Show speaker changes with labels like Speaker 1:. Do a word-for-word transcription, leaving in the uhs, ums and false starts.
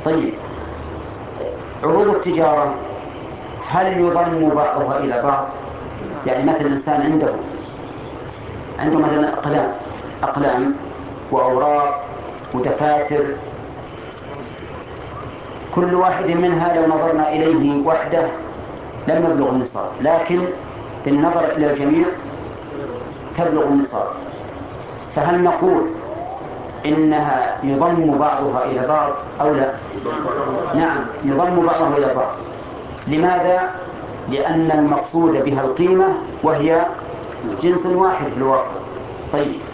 Speaker 1: طيب، عروض التجارة هل يضم بعضها إلى بعض؟ يعني مثلا الإنسان عنده عنده مثلا أقلام أقلام وأوراق ودفاتر، كل واحد منها لو نظرنا إليه وحده لم يبلغ النصاب، لكن بالنظر إلى الجميع تبلغ النصاب. فهل نقول إنها يضم بعضها إلى بعض أو لا؟ نعم، يضم بعضها إلى بعض. لماذا؟ لأن المقصود بها القيمة وهي جنس واحد في الواقع. طيب،